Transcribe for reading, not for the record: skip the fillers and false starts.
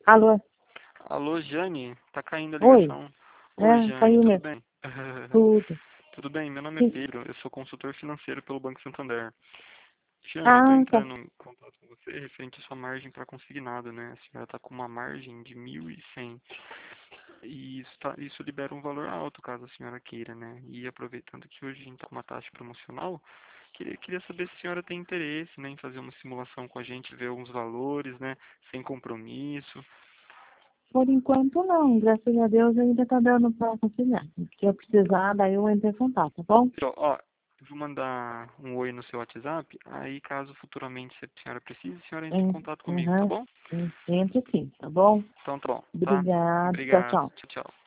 Alô? Alô, Jane? Tá caindo a Oi? ligação. Oi, Jane, Caiu tudo mesmo. bem? Tudo. Tudo bem, meu nome é Sim. Pedro, eu sou consultor financeiro pelo Banco Santander. Jane, eu tô Ah, tá. entrando em contato com você referente à sua margem para consignado, né? A senhora tá com uma margem de 1.100 e isso libera um valor alto, caso a senhora queira, né? E aproveitando que hoje a gente tá com uma taxa promocional, queria saber se a senhora tem interesse, né, em fazer uma simulação com a gente, ver alguns valores, né, sem compromisso. Por enquanto não, graças a Deus ainda tá dando pra conciliar. Se eu precisar, daí eu entro em contato, tá bom? Ó, eu vou mandar um oi no seu WhatsApp, aí caso futuramente a senhora precise, a senhora entre em contato comigo, tá Aham. bom? Sempre sim, tá bom? Então tá bom, tá? Obrigada. Tchau, Obrigado, tchau. tchau, tchau.